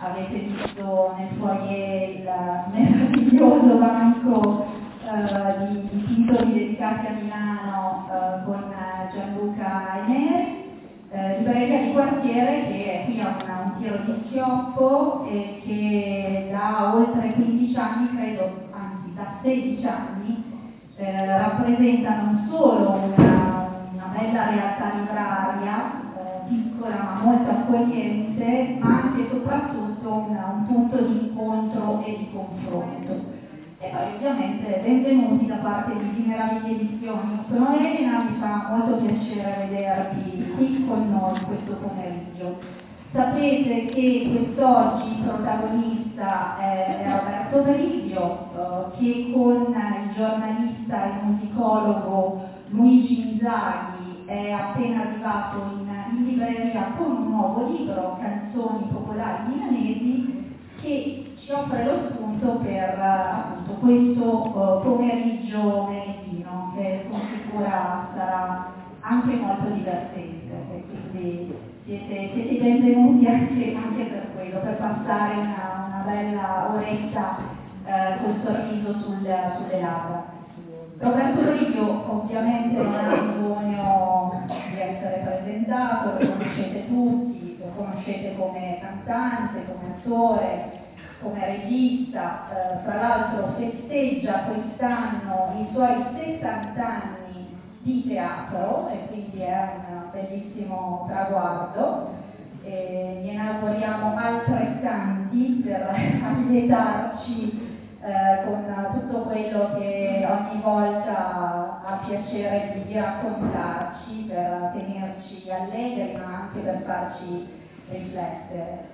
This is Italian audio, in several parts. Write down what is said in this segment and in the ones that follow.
avete visto nel foyer il meraviglioso banco di titoli dedicati a Milano con Gianluca Eneri, libreria di quartiere che qui ha un tiro di schioppo e che da oltre 15 anni, credo, anzi da 16 anni, rappresenta non solo una bella realtà libraria, piccola ma molto accogliente, ma anche e soprattutto un punto di incontro e di confronto. E poi ovviamente benvenuti da parte di Meraviglie Edizioni. Sono Elena, mi fa molto piacere vedervi qui con noi questo pomeriggio. Sapete che quest'oggi il protagonista è Roberto Brivio, che con il giornalista e musicologo Luigi Inzaghi è appena arrivato in libreria con un nuovo libro, Canzoni popolari milanesi, che ci offre lo spunto per appunto questo pomeriggio meridino, che con sicura sarà anche molto divertente, e quindi siete benvenuti anche per quello, per passare una bella oretta col sorriso sulle labbra. Roberto Brivio ovviamente non ha bisogno di essere presentato, lo conoscete tutti, lo conoscete come cantante, come attore, come regista, fra l'altro festeggia quest'anno i suoi 60 anni di teatro e quindi è un bellissimo traguardo. Gliene auguriamo altrettanti per allietarci con tutto quello che ogni volta ha piacere di raccontarci, per tenerci allegri ma anche per farci riflettere.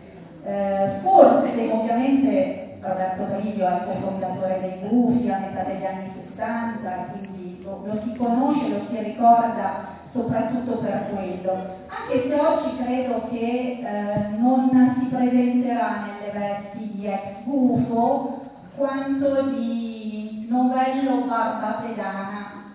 Forse ovviamente Roberto Brivio è il cofondatore dei Gufi a metà degli anni 60, quindi lo si conosce, lo si ricorda soprattutto per quello, anche se oggi credo che non si presenterà nelle vesti di ex gufo quanto di novello barba pedana,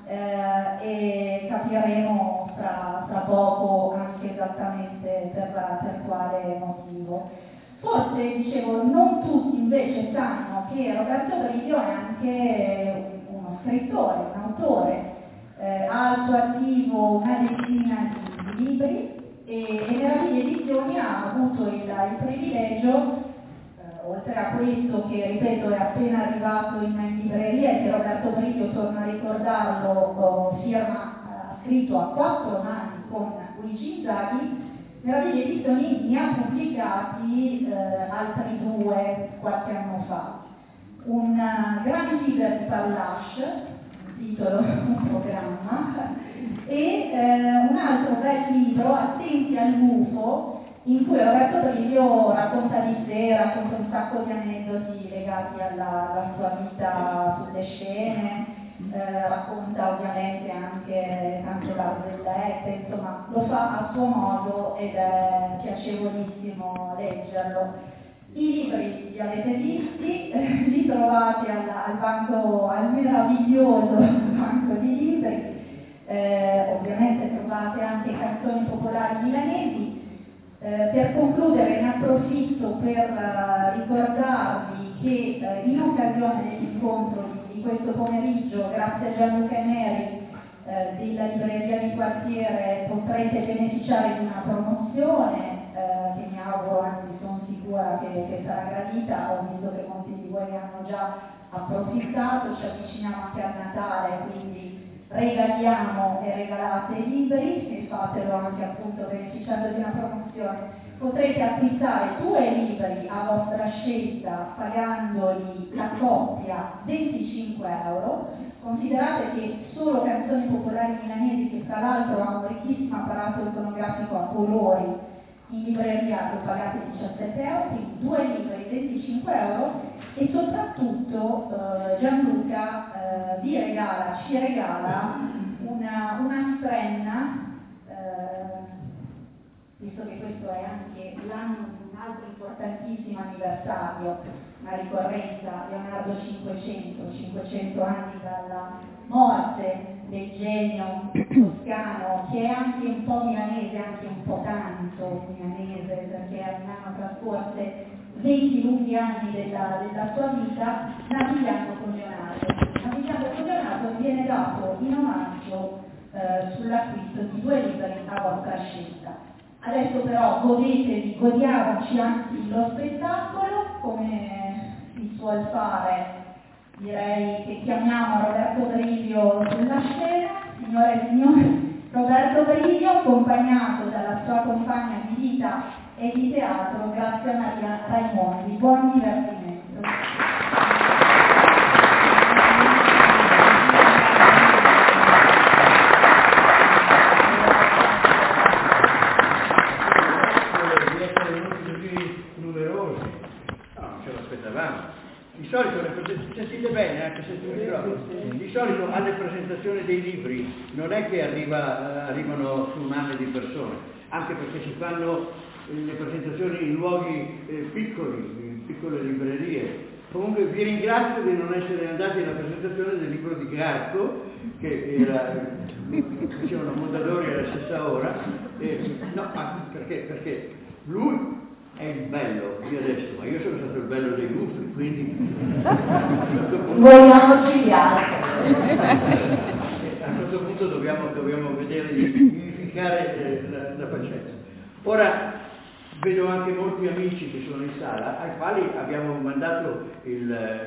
e capiremo fra poco anche esattamente per quale motivo. Forse, dicevo, non tutti invece sanno che Roberto Brivio è anche uno scrittore, un autore, ha al suo attivo una decina di libri e Meraviglie Edizioni ha avuto il privilegio, oltre a questo che, ripeto, è appena arrivato in libreria e che Roberto Brivio, torno a ricordarlo, ha scritto a 4 mani con Luigi Inzaghi, Meraviglie Edizioni ne ha pubblicati altri 2 qualche anno fa. Un gran leader di Pallash, titolo un programma, e un altro bel libro, Attenti al gufo, in cui Roberto Brivio racconta di sé, racconta un sacco di aneddoti legati alla sua vita sulle scene, racconta ovviamente anche tante barzellette, insomma lo fa a suo modo ed è piacevolissimo leggerlo. I libri li avete visti, li trovate al meraviglioso banco di libri, ovviamente trovate anche Canzoni popolari milanesi. Per concludere ne approfitto per ricordarvi che in occasione dell'incontro di questo pomeriggio, grazie a Gianluca Eneri della libreria di quartiere, potrete beneficiare di una promozione che mi auguro, anzi sono sicura che sarà gradita. Ho visto che molti di voi ne hanno già approfittato, ci avviciniamo anche a Natale, quindi regaliamo e regalate i libri e fatelo anche appunto beneficiando di una promozione. Potrete acquistare 2 libri a vostra scelta pagandoli la coppia 25 euro. Considerate che solo Canzoni popolari milanesi, che tra l'altro ha un ricchissimo apparato iconografico a colori, in libreria lo pagate 17 euro, quindi 2 libri 25 euro. E soprattutto Gianluca ci regala una strenna, visto che questo è anche l'anno di un altro importantissimo anniversario, una ricorrenza, Leonardo 500 anni dalla morte del genio toscano, che è anche un po' milanese, anche un po' tanto milanese, perché a Milano trascorse 20 lunghi anni della sua vita, Navigliano Coglionato. Navigliano Coglionato viene dato in omaggio sull'acquisto di 2 libri a vostra scelta. Adesso però godiamoci anzi lo spettacolo, come si suol fare. Direi che chiamiamo Roberto Brivio sulla scena. Signore e signori, Roberto Brivio, accompagnato dalla sua compagna di vita e di teatro, Grazia Maria Raimondi. Buon divertimento. Di solito, sentite bene, anche se di solito alle presentazioni dei libri non è che arrivano tsunami di persone, anche perché si fanno le presentazioni in luoghi piccoli, in piccole librerie. Comunque vi ringrazio di non essere andati alla presentazione del libro di Garco, che facevano Mondadori alla stessa ora, no, perché lui è il bello di adesso, ma io sono stato il bello dei gusti, quindi vogliamoci gli altri. A questo punto dobbiamo vedere di unificare la faccenda. Ora vedo anche molti amici che sono in sala, ai quali abbiamo mandato il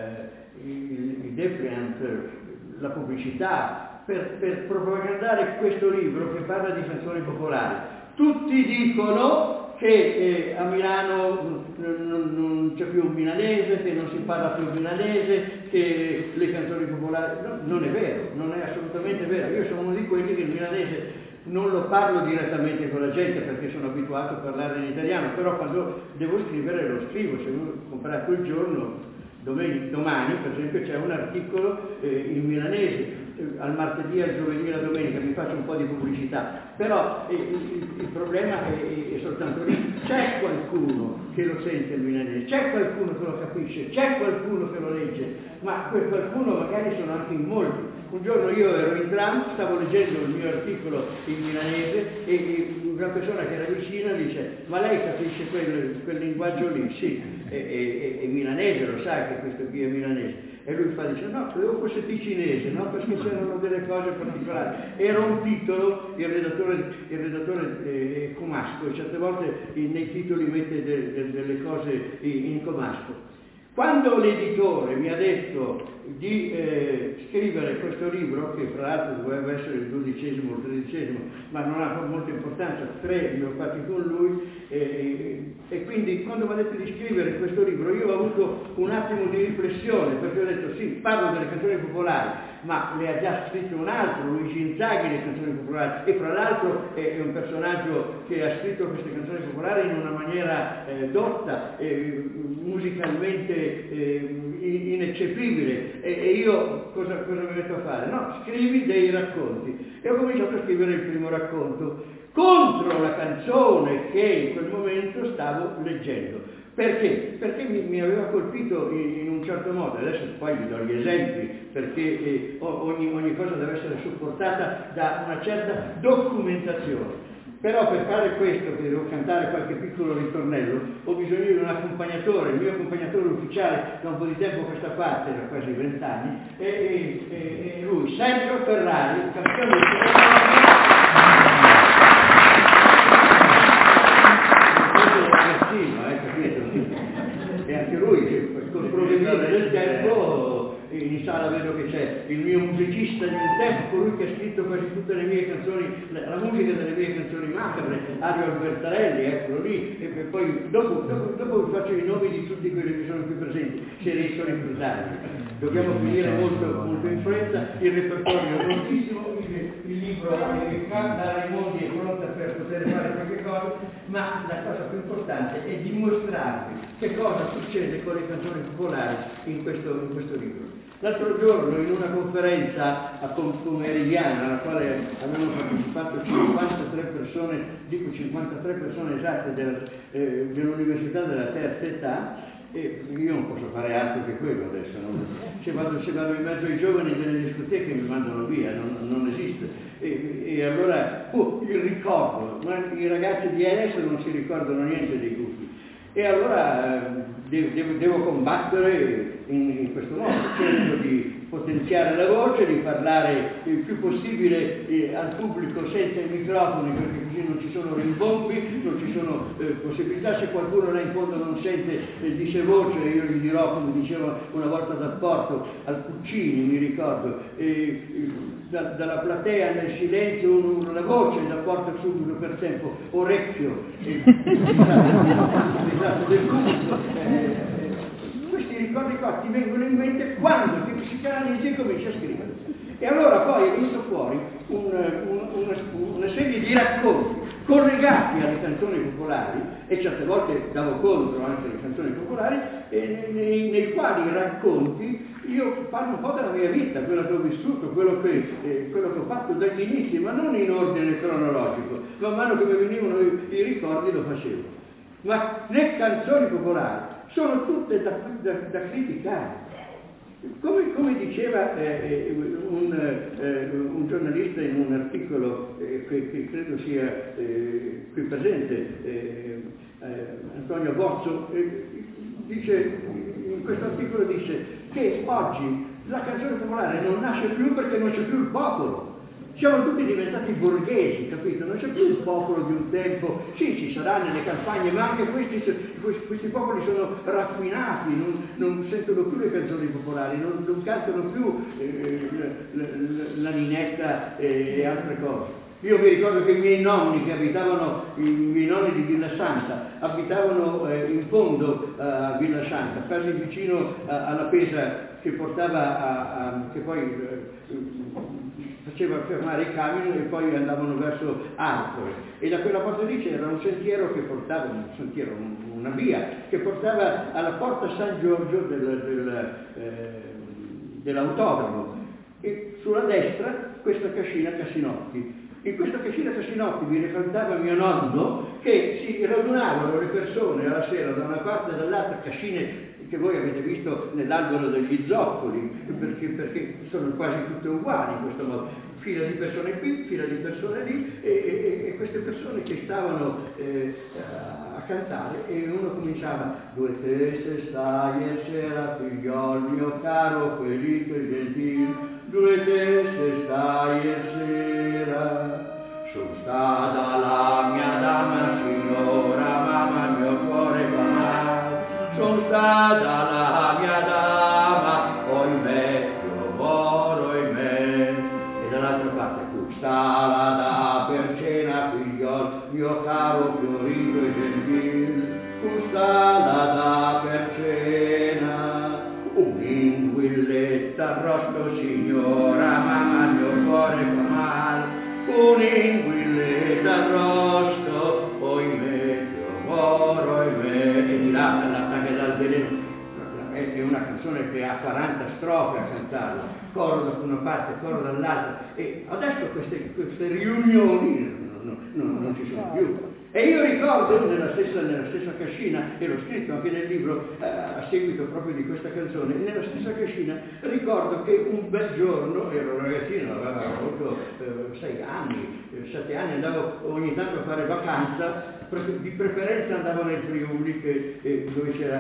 depliant, la pubblicità, per propagandare questo libro che parla di canzoni popolari. Tutti dicono che a Milano non c'è più un milanese, che non si parla più milanese, che le canzoni popolari... No, non è vero, non è assolutamente vero. Io sono uno di quelli che il milanese non lo parlo direttamente con la gente perché sono abituato a parlare in italiano, però quando devo scrivere lo scrivo. Se uno compra quel giorno, domani per esempio c'è un articolo in milanese, al martedì, al giovedì e alla domenica mi faccio un po' di pubblicità, però il problema è soltanto lì. C'è qualcuno che lo sente il milanese, c'è qualcuno che lo capisce, c'è qualcuno che lo legge, ma quel qualcuno magari sono anche in molti. Un giorno io ero in tram, stavo leggendo il mio articolo in milanese e una persona che era vicina dice: ma lei capisce quel linguaggio lì? Sì, è milanese, lo sai che questo qui è milanese. E lui dice: no, credevo fosse ticinese, no? Perché c'erano delle cose particolari. Era un titolo, il redattore comasco, e certe volte nei titoli mette delle cose in comasco. Quando l'editore mi ha detto di scrivere questo libro, che fra l'altro doveva essere il 12° o il 13°, ma non ha molta importanza, 3 li ho fatti con lui, e quindi quando mi ha detto di scrivere questo libro io ho avuto un attimo di riflessione, perché ho detto sì, parlo delle canzoni popolari, ma le ha già scritto un altro, Luigi Inzaghi, le canzoni popolari, e fra l'altro è un personaggio che ha scritto queste canzoni popolari in una maniera dotta, musicalmente ineccepibile, e io cosa mi metto a fare? No, scrivi dei racconti, e ho cominciato a scrivere il primo racconto contro la canzone che in quel momento stavo leggendo. Perché? Perché mi aveva colpito in un certo modo. Adesso poi vi do gli esempi, perché ogni cosa deve essere supportata da una certa documentazione. Però per fare questo, che devo cantare qualche piccolo ritornello, ho bisogno di un accompagnatore. Il mio accompagnatore ufficiale da un po' di tempo a questa parte, da quasi 20 anni, è lui, Sergio Ferrari, campione del capito? E anche lui, col provvedimento del tempo, in sala vedo che c'è il mio musicista di un tempo, colui che ha scritto quasi tutte le mie canzoni, la musica delle mie canzoni macabre, Ario Albertarelli, eccolo lì, e poi dopo vi faccio i nomi di tutti quelli che sono qui presenti, se riesco a reclutarli. Dobbiamo finire molto in fretta, il repertorio è moltissimo, il libro da Raimondi è pronta per poter fare qualche cosa, ma la cosa più importante è dimostrarvi che cosa succede con le canzoni popolari in questo libro. L'altro giorno in una conferenza a Pomeridiana, alla quale avevano partecipato 53 persone, dico 53 persone esatte dell'Università della Terza Età, e io non posso fare altro che quello adesso, se vado in mezzo ai giovani delle discoteche mi mandano via, non esiste. E allora il ricordo, ma i ragazzi di adesso non si ricordano niente dei gusti. E allora devo combattere in questo modo, cerco di potenziare la voce, di parlare il più possibile al pubblico senza i microfoni, perché così non ci sono rimbombi, non ci sono possibilità. Se qualcuno là in fondo non sente dice voce, io gli dirò, come diceva una volta dal porto al Puccini, mi ricordo, dalla platea nel silenzio uno urla la voce, da porta subito per tempo orecchio, esatto, del pubblico. Questi ricordi qua ti vengono in mente quando ti psicanalizzi e cominci a scrivere. E allora poi è venuto fuori una serie di racconti collegati alle canzoni popolari, e certe volte davo contro anche alle canzoni popolari, nei quali racconti io parlo un po' della mia vita, quello che ho vissuto, quello che ho fatto dagli inizi, ma non in ordine cronologico. Man mano che mi venivano i ricordi lo facevo. Ma le canzoni popolari sono tutte da criticare. Come diceva un giornalista in un articolo che credo sia qui presente, Antonio Bozzo, in questo articolo dice che oggi la canzone popolare non nasce più perché non c'è più il popolo. Siamo tutti diventati borghesi, capito? Non c'è più il popolo di un tempo. Sì, ci sarà nelle campagne, ma anche questi popoli sono raffinati, non sentono più le canzoni popolari, non cantano più la ninetta e altre cose. Io mi ricordo che i miei nonni di Villa Santa, abitavano in fondo a Villa Santa, quasi vicino alla Pesa che portava che poi faceva fermare i camion e poi andavano verso Arcore, e da quella parte lì c'era un sentiero che portava, una via che portava alla porta San Giorgio dell'autodromo, e sulla destra questa cascina Casinotti. In questa cascina Casinotti mi raccontava mio nonno che si radunavano le persone alla sera da una parte e dall'altra, cascine che voi avete visto nell'angolo degli zoccoli, perché sono quasi tutte uguali in questo modo, fila di persone qui, fila di persone lì, e queste persone che stavano a cantare, e uno cominciava: due teste stai e sera, figliol mio caro, felice e gentil, due teste stai e sera, sono stata la mia dama, signora, mamma, mio cuore va male. Sono stata la mia dama, oimè, io moro, oimè. E dall'altra parte tu stala da per cena, figliol mio caro, fiorito e gentil, tu stala da per cena, un'inguilletta arrosto, signora, mamma, mio cuore fa mal, un'inguilletta arrosto, oimè, io moro, oimè. E di là dall'attacco dal veleno, è una canzone che ha 40 strofe a cantarla, coro da una parte, coro dall'altra, e adesso queste riunioni non ci sono più. E io ricordo nella stessa cascina, e l'ho scritto anche nel libro a seguito proprio di questa canzone, nella stessa cascina ricordo che un bel giorno, ero ragazzino, avevo 6 anni, 7 anni, andavo ogni tanto a fare vacanza, di preferenza andavo nel Friuli dove c'era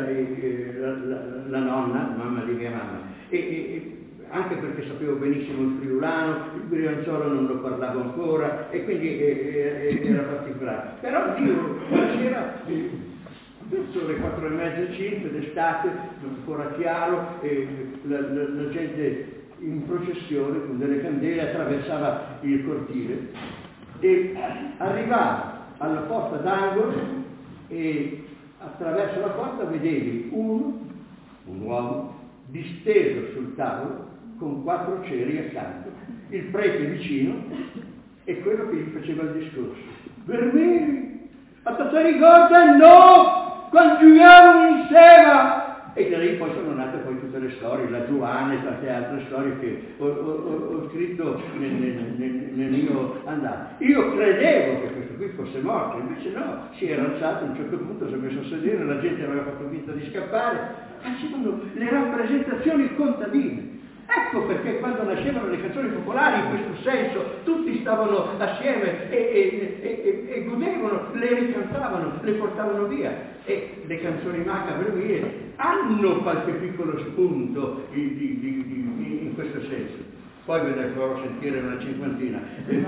la nonna, mamma di mia mamma, e anche perché sapevo benissimo il friulano, il brianzolo non lo parlavo ancora, e quindi era particolare. Però io la sera, verso le 4:30, 5 d'estate, ancora chiaro, la gente in processione con delle candele attraversava il cortile e arrivava alla porta d'angolo, e attraverso la porta vedevi un uomo disteso sul tavolo con 4 ceri accanto, il prete vicino e quello che gli faceva il discorso. Vermelli, a te ricorda? No, quando giocavamo insieme! E da lì poi sono nate poi tutte le storie, la Giovanna e tante altre storie che ho scritto nel mio andare. Io credevo che questo qui fosse morto, invece no, si era alzato a un certo punto, si è messo a sedere, la gente aveva fatto finta di scappare. Facevano le rappresentazioni contadine. Ecco perché quando nascevano le canzoni popolari in questo senso, tutti stavano assieme e godevano, le ricantavano, le portavano via. E le canzoni macabre hanno qualche piccolo spunto in questo senso. Poi ve ne farò sentire una cinquantina.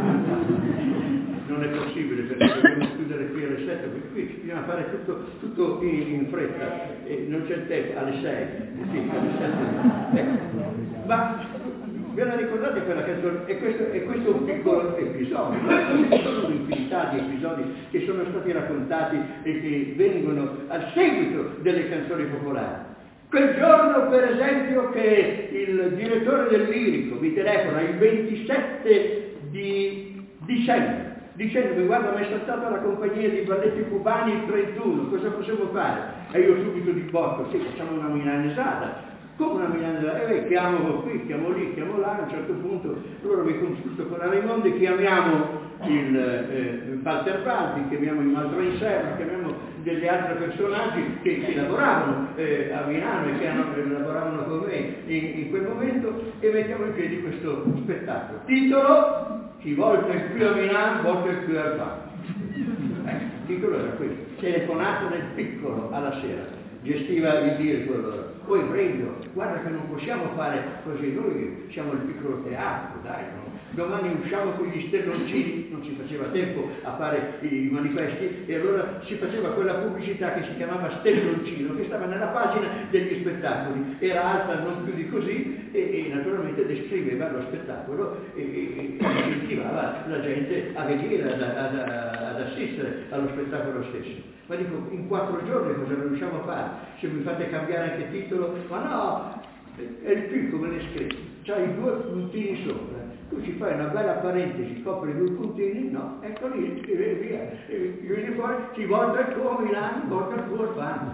Non è possibile perché dobbiamo chiudere qui alle 7, perché qui bisogna fare tutto in fretta, non c'è il tempo, alle 6. Sì, alle 7. Ma ve la ricordate quella canzone? E questo è un piccolo episodio, ci sono un'infinità di episodi che sono stati raccontati e che vengono a seguito delle canzoni popolari. Quel giorno, per esempio, che il direttore del Lirico mi telefona il 27 di dicembre, dicendomi: guarda, mi è saltata la compagnia di balletti cubani il 31, cosa possiamo fare? E io subito di botto: sì, facciamo una milanesata. Come una milanesata? Chiamo qui, chiamo lì, chiamo là. A un certo punto loro mi consulto con la Raimondi, chiamiamo il Walter Baldi, chiamiamo il Maldroin Serra, chiamiamo degli altri personaggi che lavoravano a Milano e che lavoravano con me in quel momento, e mettiamo in piedi questo spettacolo. Titolo: chi volta il più a Milano volta il più al Bar. Il titolo era questo, telefonato nel piccolo alla sera. Gestiva il Lirico allora: poi prendo, guarda che non possiamo fare così, noi siamo il piccolo teatro, dai, no? Domani usciamo con gli sternoncini, non si faceva tempo a fare i manifesti, e allora si faceva quella pubblicità che si chiamava sternoncino, che stava nella pagina degli spettacoli, era alta non più di così e naturalmente descriveva lo spettacolo e incentivava la gente a venire ad assistere allo spettacolo stesso. Ma dico, in 4 giorni cosa riusciamo a fare? Se mi fate cambiare anche titolo? Ma no, è il più come l'è scritto, c'ha i 2 puntini sopra. Tu ci fai una bella parentesi, copri 2 puntini, no, ecco lì, e via. E vieni fuori, ci volta il tuo Milano, volta il tuo Urbano.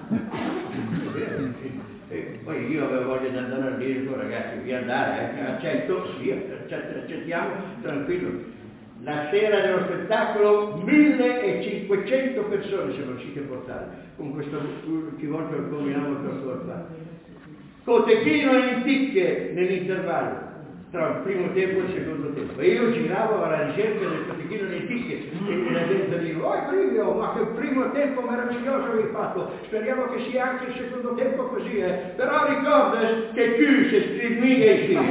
E poi io avevo voglia di andare al Lirico, ragazzi, di andare, accetto, sì, accettiamo, tranquillo. La sera dello spettacolo 1500 persone siamo riusciti a portare, con questo ci volta il tuo Milano, volta il tuo Urbano. Cotechino e lenticchie nell'intervallo tra il primo tempo e il secondo tempo, e io giravo alla ricerca del cotechino e lenticchie e la gente diceva: oh Brivio, ma che primo tempo meraviglioso hai fatto, speriamo che sia anche il secondo tempo così, però ricorda che più se scrivi e sì.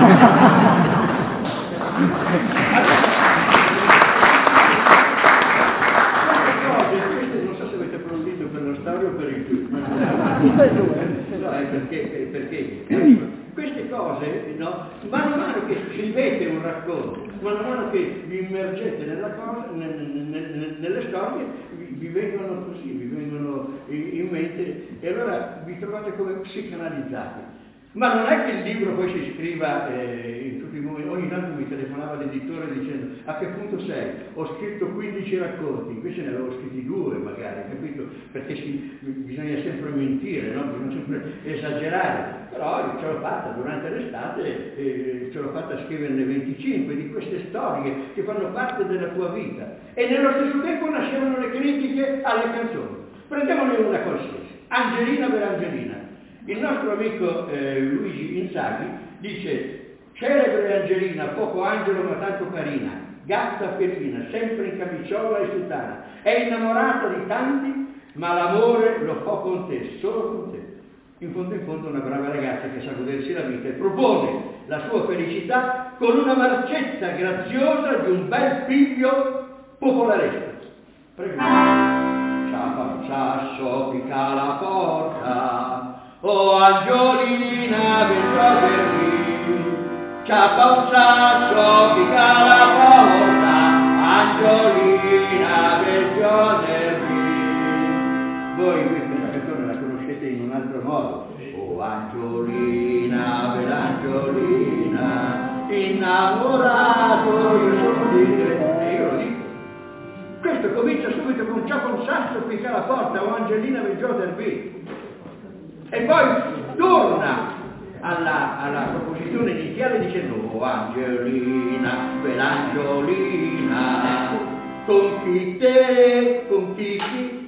Non so se avete applaudito per lo stadio o per il più. No, è perché queste cose, no, mano a mano che scrivete un racconto, mano a mano che vi immergete nella cosa, nelle storie, vi vengono così, vi vengono in mente, e allora vi trovate come psicanalizzati. Ma non è che il libro poi si scriva in tutti i momenti. Ogni tanto mi telefonava l'editore dicendo: a che punto sei? Ho scritto 15 racconti, invece ne avevo scritti 2 magari, capito? Perché bisogna sempre mentire, no? Bisogna sempre esagerare. Però ce l'ho fatta durante l'estate, ce l'ho fatta a scriverne 25 di queste storie che fanno parte della tua vita. E nello stesso tempo nascevano le critiche alle canzoni. Prendiamone una qualsiasi, Angelina per Angelina. Il nostro amico Luigi Inzaghi dice: celebre Angelina, poco angelo ma tanto carina, gatta felina, sempre in camiciola e sutana, è innamorata di tanti, ma l'amore lo fa con te, solo con te. In fondo una brava ragazza che sa godersi la vita e propone la sua felicità con una marcetta graziosa di un bel piglio popolaresco. Prego. Ciao, sasso, picca la porta. Oh Angiolina, vengono ciappa un sasso, picca la porta, Angiolina, vengono. Voi questa canzone la conoscete in un altro modo. Oh Angiolina, bell'Angiolina, innamorato io sono di te. E io lo dico. Questo comincia subito con ciappa un sasso, picca la porta, oh Angelina, vengono. E poi torna alla proposizione iniziale dicendo: oh Angelina, bell'Angiolina, con chi te, con chi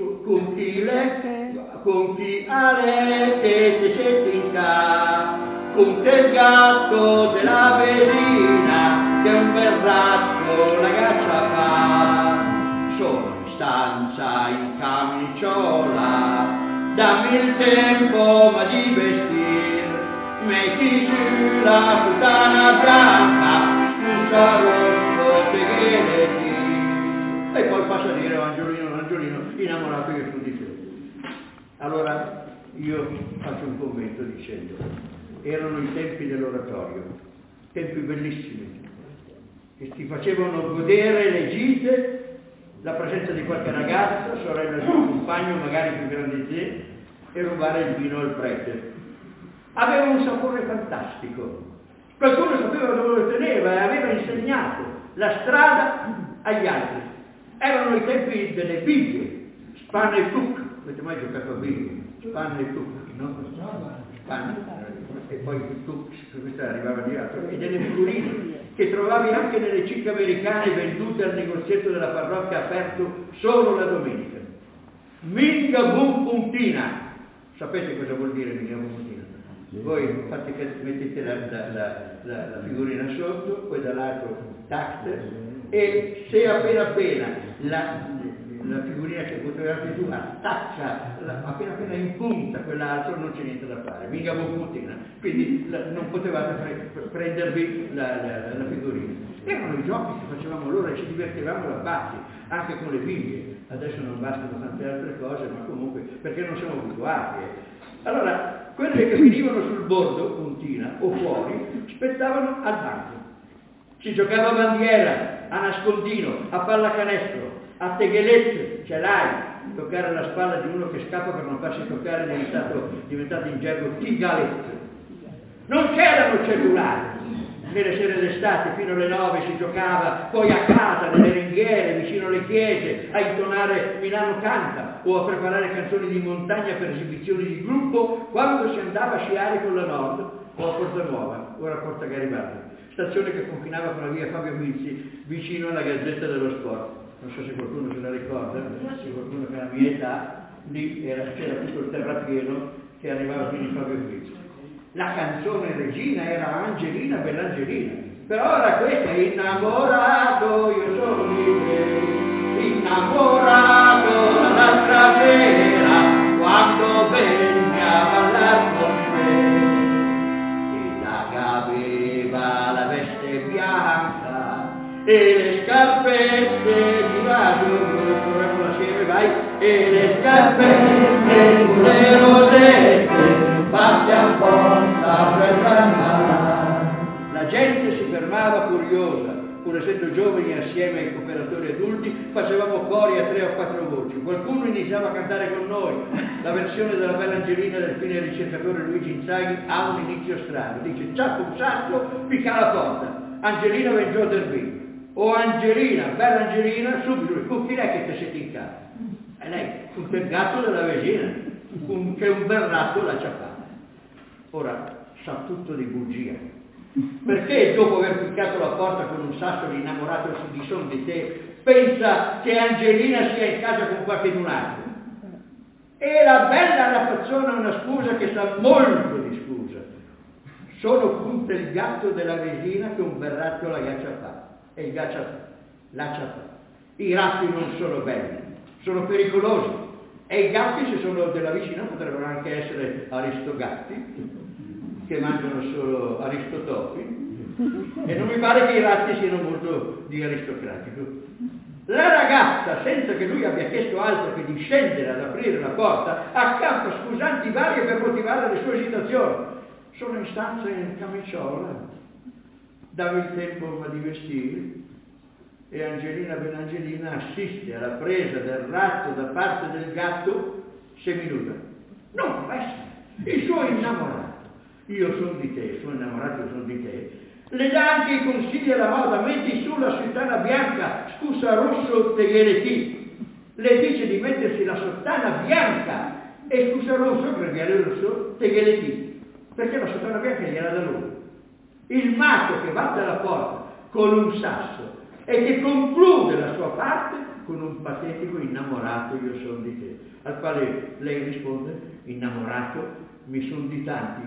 le, con chi ale che te settica, punta il gatto della vesina, che un bel ratto la gaccia fa. Sono in stanza in camiciola, dammi il tempo ma di vestir, metti su la sottana bianca, scusa rosso, tegheleti. E poi passa a dire Angiolino, innamorato io sono di te. Allora io faccio un commento dicendo, erano i tempi dell'oratorio, tempi bellissimi, che ti facevano godere le gite, la presenza di qualche ragazza, sorella di un compagno magari più grande di te, e rubare il vino al prete. Aveva un sapore fantastico. Qualcuno sapeva dove lo teneva e aveva insegnato la strada agli altri. Erano i tempi delle biglie, spanna e tuc. Avete mai giocato a biglie? Spanna e tuc, no? Spanna, e poi tuc, questa arrivava di altro. E delle figurine che trovavi anche nelle cicche americane vendute al negozietto della parrocchia aperto solo la domenica. Minga bum puntina. Sapete cosa vuol dire minga bum puntina? Voi mettete la figurina sotto, poi dall'altro tac, e se appena la figurina che potevate tu attacca appena impunta quell'altro, non c'è niente da fare, minga bum puntina. Quindi non potevate prendervi la figurina. Erano i giochi che facevamo allora e ci divertivamo da pazzi, anche con le biglie. Adesso non bastano tante altre cose, ma comunque perché non siamo abituati. Allora, quelle che venivano sul bordo, puntina, o fuori, spettavano al banco. Si giocava a bandiera, a nascondino, a pallacanestro, a teghelette, ce l'hai, toccare la spalla di uno che scappa per non farsi toccare, diventato in gergo tigalette. Non c'erano cellulari. Nelle sere d'estate fino alle 9 si giocava, poi a casa, nelle ringhiere, vicino alle chiese, a intonare Milano Canta o a preparare canzoni di montagna per esibizioni di gruppo quando si andava a sciare con la Nord o a Porta Nuova, ora a Porta Garibaldi, stazione che confinava con la via Fabio Mizzi, vicino alla Gazzetta dello Sport. Non so se qualcuno se la ricorda, se qualcuno che ha la mia età, lì c'era tutto il terrapieno che arrivava fino a Fabio Mizzi. La canzone regina era Angelina, bella Angelina, però ora questa è innamorato, io sono di te, innamorato l'altra sera, quando venni a ballar con me, e la aveva la veste bianca, e le scarpette di raggio, corriamo assieme, vai, e le scarpette di rosette, fatte apposta per cantare. La gente si fermava curiosa, pur essendo giovani assieme ai cooperatori adulti, facevamo cori a 3 o 4 voci. Qualcuno iniziava a cantare con noi. La versione della bella Angelina del fine ricercatore Luigi Inzaghi ha un inizio strano. Dice: ciacco un sacco, picca la porta. Angelina va in giù del vino. O Angelina, bella Angelina, subito, chi è che ti siete in casa? E lei, tutto il gatto della vesina, che un bel ratto la ciappata. Ora, sa tutto di bugia. Perché dopo aver piccato la porta con un sasso di innamorato su di son di te, pensa che Angelina sia in casa con qualche altro? E la bella raffazzona una scusa che sa molto di scusa. Sono punta il gatto della vesina che un bel ratto la gaccia fa. E il gaccia la ciappa. I ratti non sono belli, sono pericolosi. E i gatti, se sono della vicina, potrebbero anche essere aristogatti, che mangiano solo aristotopi, e non mi pare che i ratti siano molto di aristocratico. La ragazza, senza che lui abbia chiesto altro che di scendere ad aprire la porta, accampa scusanti varie per motivare le sue esitazioni. Sono in stanza in camiciola, dammi il tempo ma di vestire, e Angelina Bell'Angelina assiste alla presa del ratto da parte del gatto seminuda. Non può essere, il suo innamorato. Io sono di te, sono innamorato, io sono di te. Le dà anche i consigli alla moda, metti su la sottana bianca, scusa rosso tegheleti. Le dice di mettersi la sottana bianca e scusa rosso, greviale rosso, tegheleti. Perché la sottana bianca gliela da lui. Il mago che batte alla porta con un sasso e che conclude la sua parte con un patetico innamorato, io sono di te. Al quale lei risponde: innamorato, mi sono di tanti,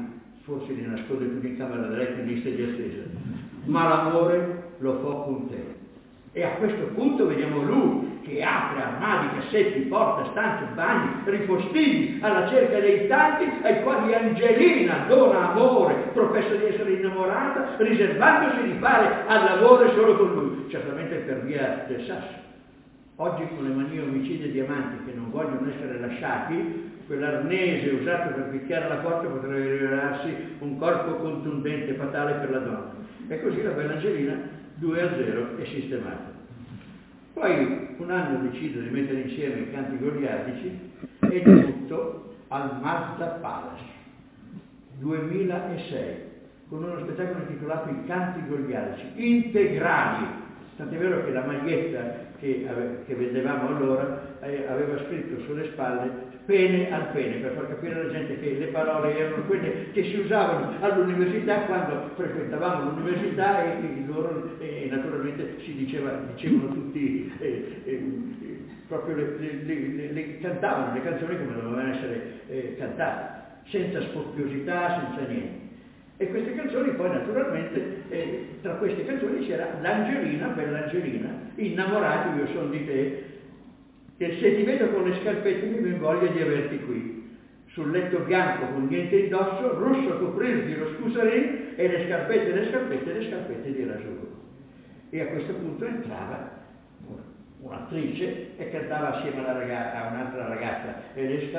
forse li nasconde tutti in camera da letto in lista di attesa, ma l'amore lo fa con te. E a questo punto vediamo lui che apre armadi, cassetti, porta, stanze, bagni, ripostini alla cerca dei tanti ai quali Angelina dona amore, professa di essere innamorata, riservandosi di fare al lavoro solo con lui, certamente per via del sasso. Oggi con le manie omicide e diamanti che non vogliono essere lasciati, quell'arnese usato per picchiare la porta potrebbe rivelarsi un corpo contundente, fatale per la donna. E così la bella Angelina 2-0 è sistemata. Poi un anno decido di mettere insieme i canti goliardici e debutto al Mazda Palace 2006 con uno spettacolo intitolato I canti goliardici integrali, tant'è vero che la maglietta che vendevamo allora aveva scritto sulle spalle pene al pene, per far capire alla gente che le parole erano quelle che si usavano all'università quando frequentavamo l'università e loro naturalmente dicevano tutti proprio cantavano le canzoni come dovevano essere cantate, senza spocchiosità, senza niente. E queste canzoni poi naturalmente, tra queste canzoni c'era l'Angelina, bella Angelina, innamorato io sono di te, che se ti vedo con le scarpette mi viene voglia di averti qui, sul letto bianco con niente indosso, rosso coprirti lo scusarin e le scarpette di rasoio. E a questo punto entrava un'attrice e cantava assieme a un'altra ragazza e le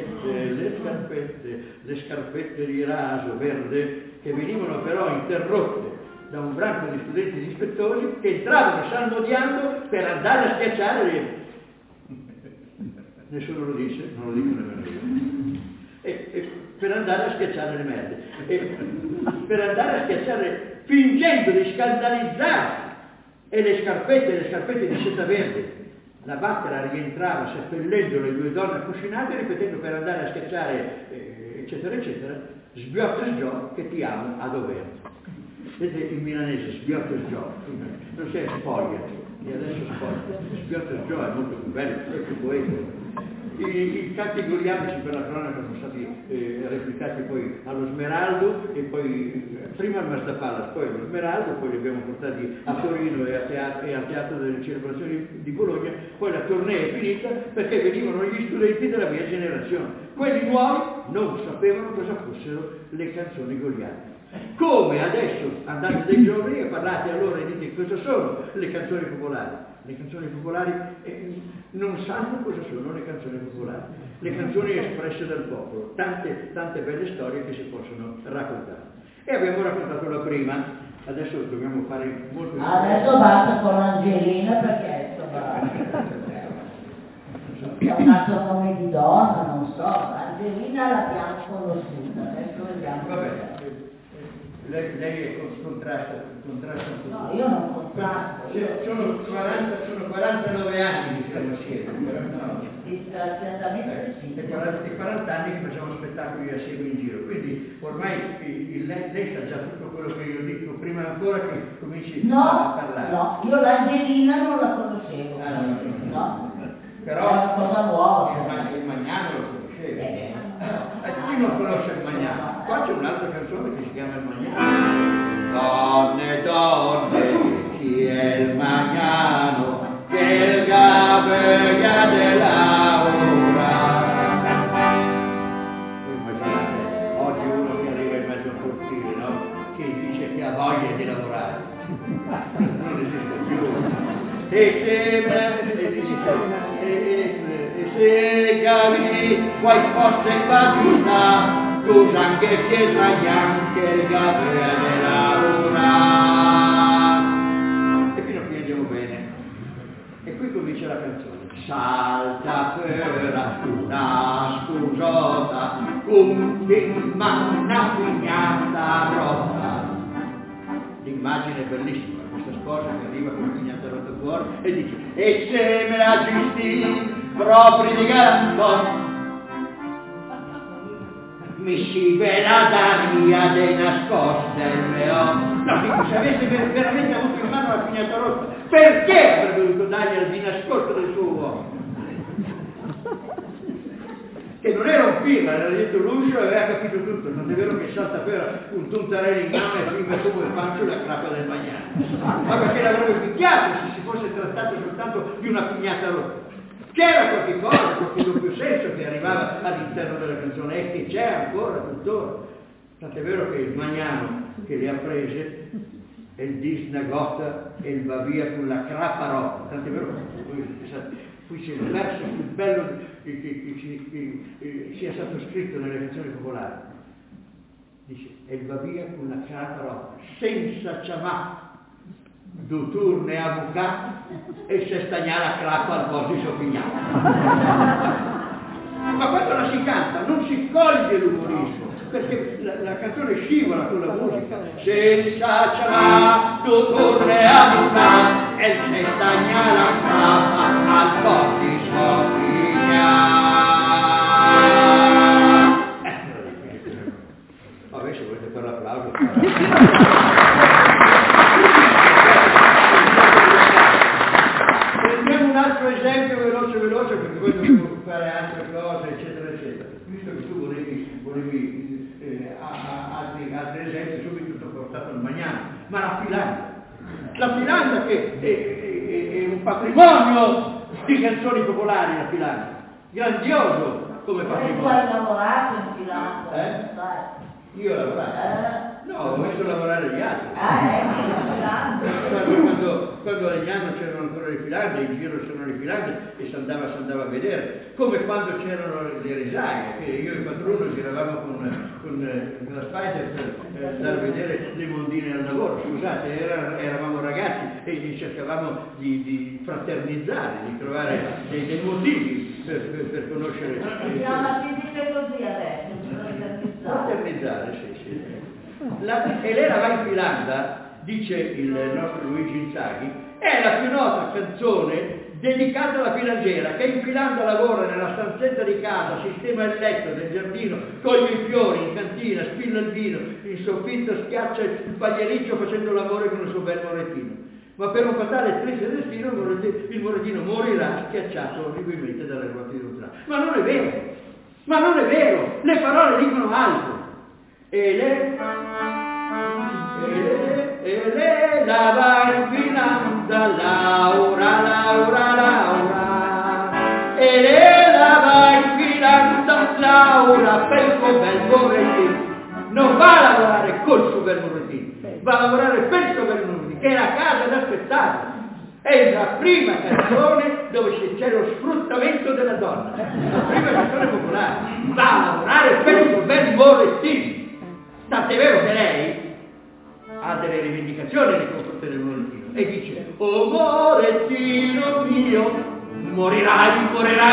scarpette di raso verde, che venivano però interrotte da un branco di studenti dispettosi che entravano salmodiando per andare a schiacciare nessuno lo dice, non lo dico nemmeno io, per andare a schiacciare le merde, per andare a schiacciare fingendo di scandalizzarsi. E le scarpette di seta verde. La Baccara rientrava seppellendo le due donne cucinate, ripetendo per andare a schiacciare, eccetera, eccetera, sbiottes Gio che ti amo a dovere. Vedete in milanese, sbiottes Gio, non sei spoglia, e adesso spoglia. Sbiottes Gio è molto più bello, è più poetico. I canti goliardici per la cronaca sono stati replicati poi allo Smeraldo e poi prima al Mazda Palace, poi allo Smeraldo, poi li abbiamo portati a Torino e al Teatro delle Celebrazioni di Bologna, poi la tournée è finita perché venivano gli studenti della mia generazione. Quelli nuovi non sapevano cosa fossero le canzoni goliardiche. Come adesso andate dai giovani e parlate allora e dite cosa sono le canzoni popolari. Le canzoni popolari non sanno cosa sono le canzoni popolari, le canzoni espresse dal popolo, tante belle storie che si possono raccontare. E abbiamo raccontato la prima, adesso dobbiamo fare molto di adesso basta con l'Angelina perché c'è un altro nome di donna, non so, Angelina l'abbiamo conosciuta, adesso vediamo. Vabbè. Lei contrasta un po'. No, io non contrasto. Sono 49 anni che siamo assieme, però no. Disgraziatamente sì. E 40 anni che facciamo spettacoli assieme in giro, quindi ormai lei sa già tutto quello che io dico prima ancora che cominci a parlare. No, io l'Angelina non la conoscevo. No. Però è una cosa nuova. Il Magnano lo conoscevo. Chi non conosce il Magnano? Qua c'è un'altra canzone che si chiama il Magnano. Donne, donne, chi è il Magnano? Che il gabella della ora. Immaginate, oggi uno che arriva in mezzo a un cortile, no? Che dice che ha voglia di lavorare. Non esiste più. E se cavi, vuoi forse battuta, tu anche pietra bianca il gabella della ora. E fino a qui andiamo bene. E qui comincia la canzone. Salta per una scusota, una pignata rotta. L'immagine è bellissima, questa sposa che arriva con la pignata rotta fuori e dice: e se me la giusti proprio di galanto, mi si vela d'aria dei nascoste il mio. No, dico, se avesse veramente avuto in mano la pignata rotta, perché avrebbe dovuto dargli al di nascosto del suo uomo? che non era un film, era dietro l'uscio e aveva capito tutto, non è vero che salta fuori un tontarello in mano e prima come il pancio la crapa del Magnano, ma perché l'avrebbe picchiato se si fosse trattato soltanto di una pignata rotta. C'era qualche cosa, qualche doppio senso che arrivava all'interno della canzone e che c'è ancora tuttora. Tant'è vero che il Magnano che le ha prese è il Disnagotta e il va via con la crapa rotta. Tant'è vero che qui c'è il verso più bello che sia stato scritto nelle canzoni popolari. Dice, e va via con la crapa rotta, senza ciamà, du turne a bucà e se stagna la crapa al posto di sopignare. Ma quando la si canta non si coglie l'umorismo, perché la canzone scivola con la musica. Senza ciamà, du turne a bucà e se stagna la crapa al posto di sopignare. Vabbè, se volete fare l'applauso. Un altro esempio veloce perché poi dobbiamo fare altre cose eccetera eccetera, visto che tu volevi altri esempi, subito ti ho portato il Magnano, ma la Finlandia che è un patrimonio di canzoni popolari, la Finlandia, grandioso come patrimonio. Tu hai lavorato in Finlandia? Io ho lavorato? No, ho messo a lavorare gli altri. Quando a Legnano c'erano ancora le Finlandie, in giro c'erano le Finlandie e si andava a vedere, come quando c'erano le risaie, che io e il padrone giravamo con la Spider per andare a vedere le mondine al lavoro. Scusate, eravamo ragazzi e cercavamo di fraternizzare, di trovare dei motivi per conoscere. No, ma si dice così adesso, fraternizzare, sì. E lei va in Finlandia, dice il nostro Luigi Inzaghi, è la più nota canzone dedicata alla filangiera che in Finlandia lavora nella stanzetta di casa, sistema il letto del giardino, coglie i fiori in cantina, spilla il vino, in soffitto schiaccia il pagliericcio facendo l'amore con il suo bel morettino. Ma per un fatale e triste destino il morettino morirà schiacciato orribilmente dalle ruote di un Ma non è vero, le parole dicono altro. E lei la va in Finlandia, Laura, e lei la va in Finlandia, Laura, per il suo bel morettino. Non va a lavorare col suo bel morettino, va a lavorare per il suo bel morettino, che è la casa ad aspettare. È la prima canzone dove c'è lo sfruttamento della donna, la prima canzone popolare, va a lavorare per il suo bel morettino. Tant'è vero che lei ha delle rivendicazioni nei confronti del morettino e dice: oh morettino mio, morirai.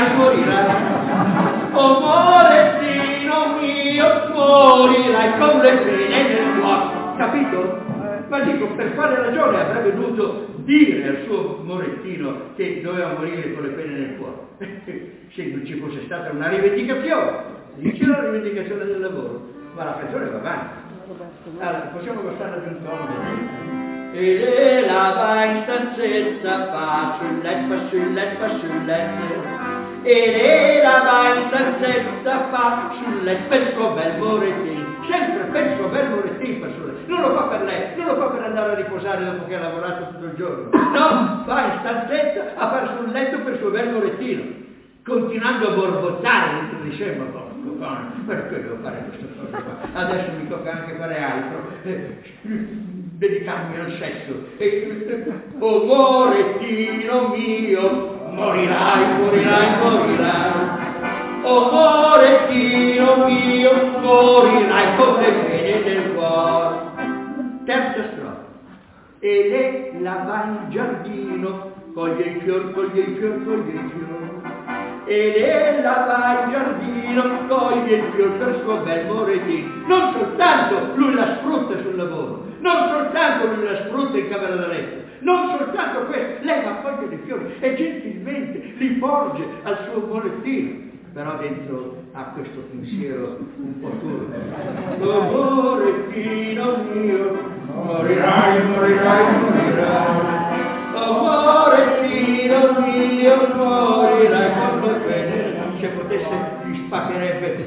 Oh morettino mio, morirai con le pene del cuore. Capito? Ma dico, per quale ragione avrebbe dovuto dire al suo morettino che doveva morire con le pene nel cuore? Se non ci fosse stata una rivendicazione, dice la rivendicazione del lavoro. Ma la canzone va avanti. Allora, possiamo passare ad un tono. E lei la va in stanzetta, fa sul letto. E lei la va in stanzetta, fa sul letto per il suo bel morettino. Sempre per il suo bel morettino, non lo fa per lei, non lo fa per andare a riposare dopo che ha lavorato tutto il giorno. No, va in stanzetta a fare sul letto per il suo bel morettino, continuando a borbottare dentro di sé, ma perché devo fare questa cosa qua? Adesso mi tocca anche fare altro, dedicarmi al sesso. Oh morettino mio, morirai. Oh morettino mio, morirai con le pene del cuore. Terza strofa. E lei la va in giardino, coglie il fior. E lei la va in giardino, coglie il fior per suo bel morettino. Non soltanto lui la sfrutta sul lavoro, non soltanto lui la sfrutta in camera da letto, non soltanto questo, lei va a cogliere i fiori e gentilmente li porge al suo morettino. Però dentro ha questo pensiero un po' turbo. Oh morettino mio, morirai. Oh morettino mio, morirai con le pene. Se potesse gli spaccherebbe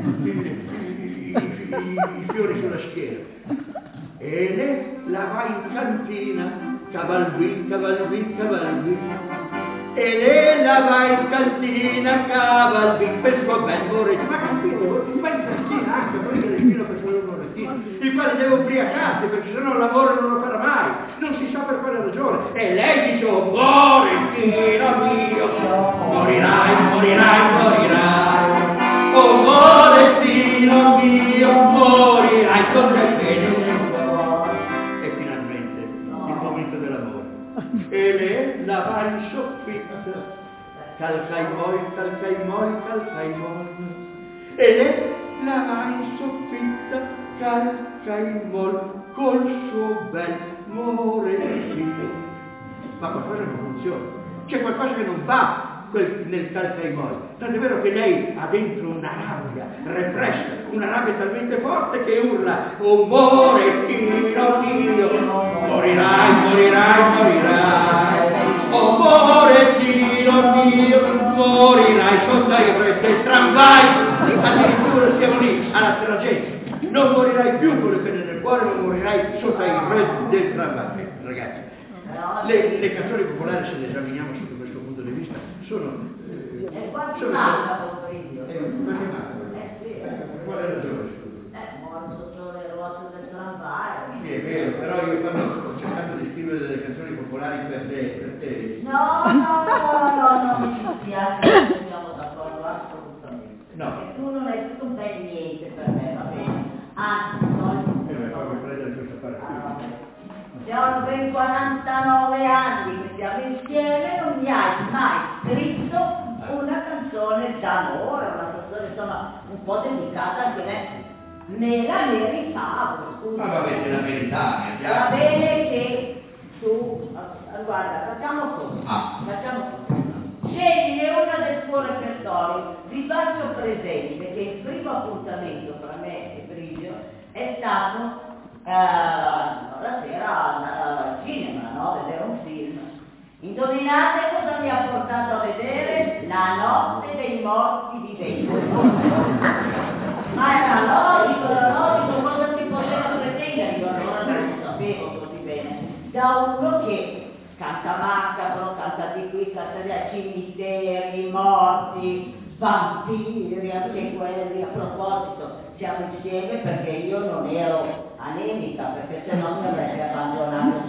i fiori sulla schiena. E lei la va in cantina, cavalvin, cavalvin, cavalvin. E lei la va in cantina, cavalvin, per suo bel moretto. Ma capito, si va in cantina anche, poi che respiro per suo morettino, il quale deve ubriacarsi, perché sennò il lavoro non lo farà mai, non si sa per quale ragione. E lei dice, oh morettino mio, morirai, morirai, morirai. Oh morettino mio, morirai con le pene. E finalmente il momento dell'amore. E lei la va in soffitta, calcai moi, calcai moi, calcai moi. E lei la va in soffitta, calcai moi, col suo bel morettino. Ma qualcosa non funziona, c'è qualcosa che non va nel calcai moi. Tanto è vero che lei ha dentro una rabbia repressa, una rabbia talmente forte che urla, oh morettino mio, morirai, morirai, morirai. Oh morettino mio, morirai sotto i rete del tramvai. Addirittura siamo lì alla tragedia. Non morirai più con le pene nel cuore, ma morirai sotto i rete del tramvai. Ragazzi, le canzoni popolari, se le esaminiamo sotto questo punto di vista, sono quanti manca Pomeriggio? Qual è la ragione? Muore sotto le ruote del tramvai. Sì, è vero, però io quando ho cercato di scrivere delle canzoni popolari per te. No, mi dispiace, non siamo d'accordo assolutamente. No. Perché tu non hai tutto un bel niente per me, va bene? Anzi, Proprio prendere questo affare. Siamo ben 49 anni che siamo insieme, non mi hai mai scritto una canzone d'amore, una canzone insomma un po' dedicata anche a me. Me la meritavo, scusa. Ma va bene, la verità, va bene che tu, guarda, facciamo così. Scegli una del tuo repertorio, vi faccio presente che il primo appuntamento tra me e Brigio è stato la sera al cinema, no? Vedere un film. Indovinate cosa mi ha portato a vedere? La notte dei morti viventi. Ma era logico, cosa si poteva pretendere? Io allora non lo sapevo così bene. Da uno che canta macabro, canta di qui, canta da cimiteri, morti, vampiri, anche quelli. A proposito, siamo insieme perché io non ero anemica, perché se no mi avrebbe abbandonato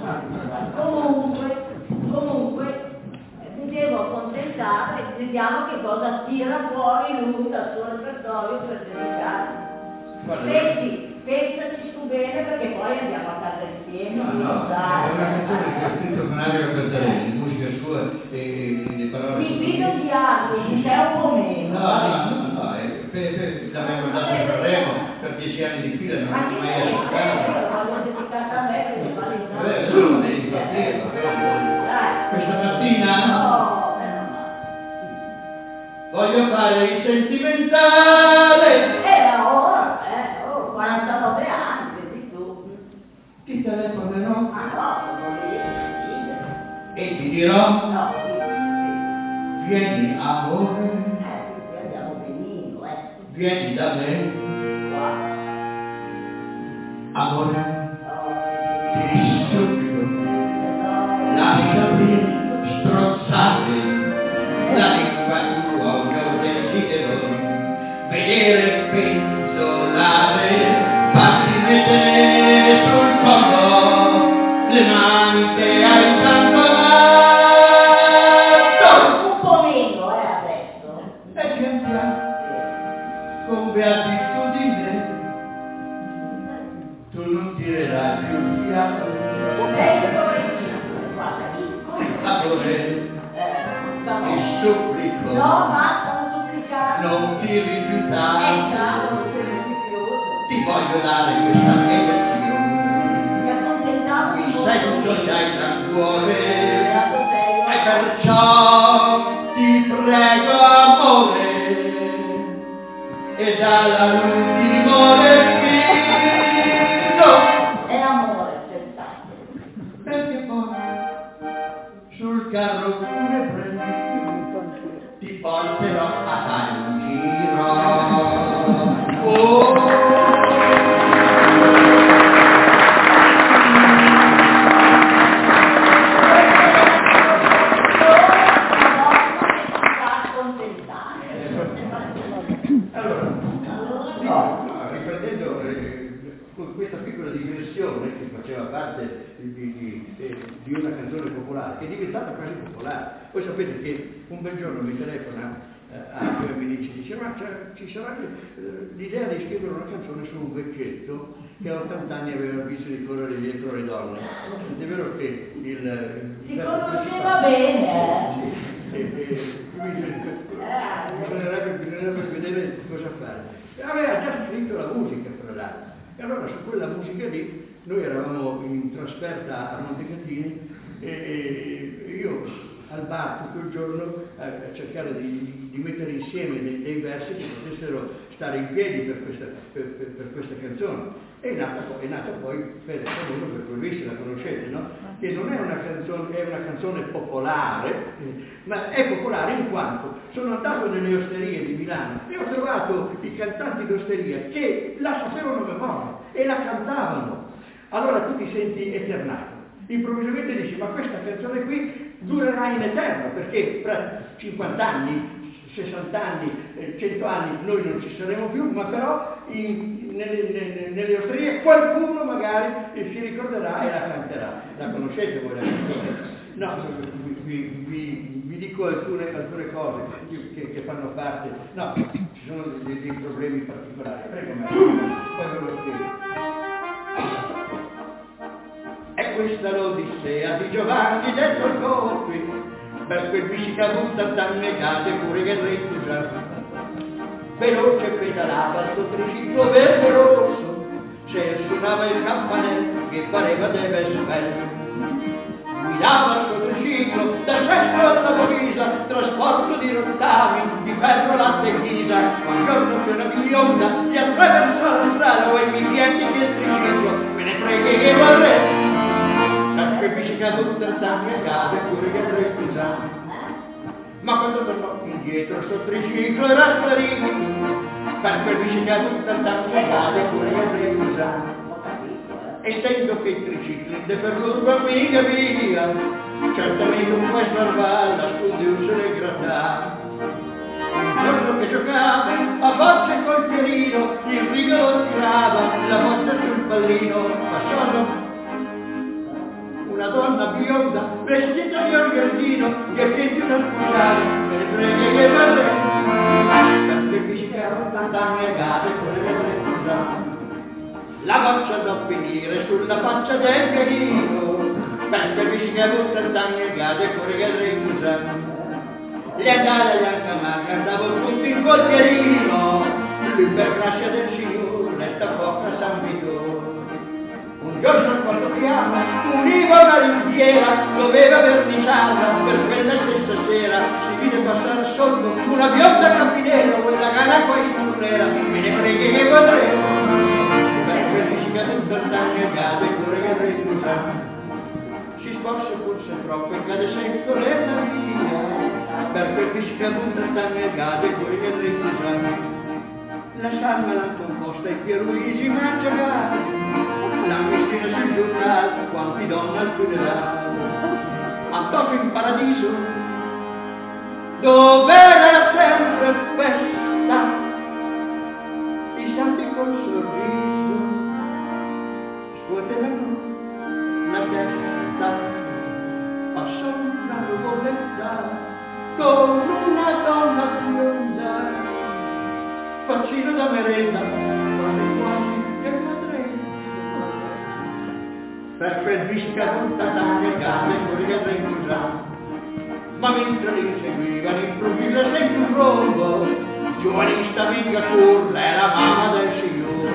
comunque mi devo accontentare e vediamo che cosa tira fuori lui dal suo repertorio per dedicare. Pensaci su bene perché poi andiamo a casa insieme. È una canzone che ha scritto Mario Bertarelli, musica sua e le parole. Mi fido di altri, c'è un po' meno. No, l'abbiamo dato a Sanremo per 10 anni di fila, non è mai ascoltato. L'ho dedicata a me perché fa Questa mattina voglio fare il sentimentale. Era ora, 49 anni, vedi tu. Ti telefonerò No, non volevi e ti dirò, no, vieni amore, andiamo benino, vieni da me, amore, ti supplico, lasciami strozzare la lingua tua, un desidero, vedere penzolare, farti vedere sul collo le mani che hai tanto amato. un po' meno, adesso. E pian piano, con beatitudine, tu non tirerai più il fiato. Amore, ti supplico, No, basta, non supplicare. non ti rifiutare, Non ti rifiuto. ti voglio dare questa elezione. Mi accontentavo Mi di sento già in cuore, e e perciò ti prego amore, e dall'ultimo respiro, è amore, senz'altro. perché poi sul carro funebre ti porterò a fare un giro di versione che faceva parte di una canzone popolare, che è diventata quasi popolare. Voi sapete che un bel giorno mi telefona a due amici, dice ma ci sarà l'idea di scrivere una canzone su un vecchietto che a 80 anni aveva visto di correre dietro le donne. È vero che si conosceva bene, bisognerebbe vedere cosa fare. Aveva già scritto la musica, tra l'altro, e allora su quella musica lì noi eravamo in trasferta a Montecatini e io al bar tutto il giorno a cercare di mettere insieme dei versi che potessero stare in piedi per questa canzone. È nata poi per voi la conoscete, no? Che non è una canzone, è una canzone popolare, ma è popolare in quanto sono andato nelle osterie di Milano e ho trovato i cantanti d'osteria che la sapevano a memoria e la cantavano. Allora tu ti senti eternato. Improvvisamente dici, ma questa canzone qui durerà in eterno, perché fra 50 anni, 60 anni, 100 anni noi non ci saremo più, ma però nelle osterie qualcuno magari si ricorderà e la canterà. La conoscete voi la canzone? No, vi dico alcune cose che fanno parte. No, ci sono dei problemi particolari. Prego, poi ve lo spiego. E questa l'Odissea di Giovanni detto il Colpi, per quel piscicabutta t'annegate pure che rettugia. Veloce pedalava il suo triciclo verde e rosso, se suonava il campanello che pareva de Vesper. Guidava il suo triciclo da Sesto alla Borisa, trasporto di rottami, di ferro, latte e ghisa. Un giorno c'è una bionda, gli attraversò la strada e mi piace che il triciclo me ne freghi che vorrei. Che piscicato tutta sangue cade pure che refusa. Ma quando tornò indietro il suo triciclo era sparito, per quel piscicato tutta sangue cade pure che refusa. Essendo che i tricicli per l'urba mica via, certamente non puoi salvare la studiusa del grattà. Un giorno che giocava a bocce col pierino, il rigolo tirava la boccia sul pallino, passò una donna bionda, vestita di organdino, che piedi una scusare, me ne frega che vorrei, perché piscicavo tant'anni negate, pure che vorrei scusare. La boccia da finire sulla faccia del pianino, perché piscicavo tant'anni negate, pure che vorrei scusare. Le andai agli Ancamacca, andavo tutti in colpierino, lui per grazia del Signore, resta poca San Vito. Un giorno al quarto piano univa una ringhiera, doveva verniciarla per quella stessa sera. Si vide passare sotto una bionda campinella, quella gara poi sturrera, me ne freghi che vorrei. Per quel fisica tutto il danno e cade pure che refusa. Si sporse forse troppo e cade senza la via, per quel fisica tutto il danno e cade pure che refusa. La salma l'ha composta e Pierluigi mangia gare, la mestina sul giornale, quanti donne al funerale. A tocco in paradiso, dove era sempre festa, i santi col sorriso, scuotevano la testa, passò una nuvoletta con una donna bionda, faccino da merenda, quasi che potrei. Per quel visca tutta t'annegate, pure che refusa. Ma mentre li inseguivano improvviso sempre un rombo, giovanista minga curla è la mamma del Signore.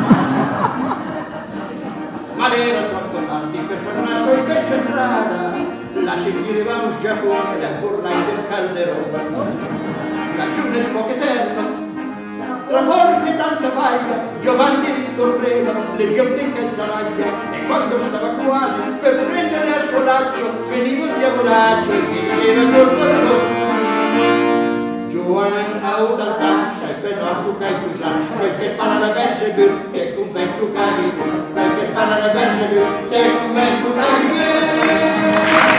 Ma l'era troppo avanti per fare una solita strada, la sentivamo già fuori dal fornai del calderone. Laggiù nel fuoco eterno, tra morte e tanta paglia, Giovanni riscorreva le biblioteche e salaglia, e quando stava quasi per prendere al suo laccio, veniva il diavolaccio e gli diceva torno. Giovanni a una tancia e per non tu cai chiusa, perché parla la verse più, e con me tu cai, perché parla la verse più, e con me tu cai.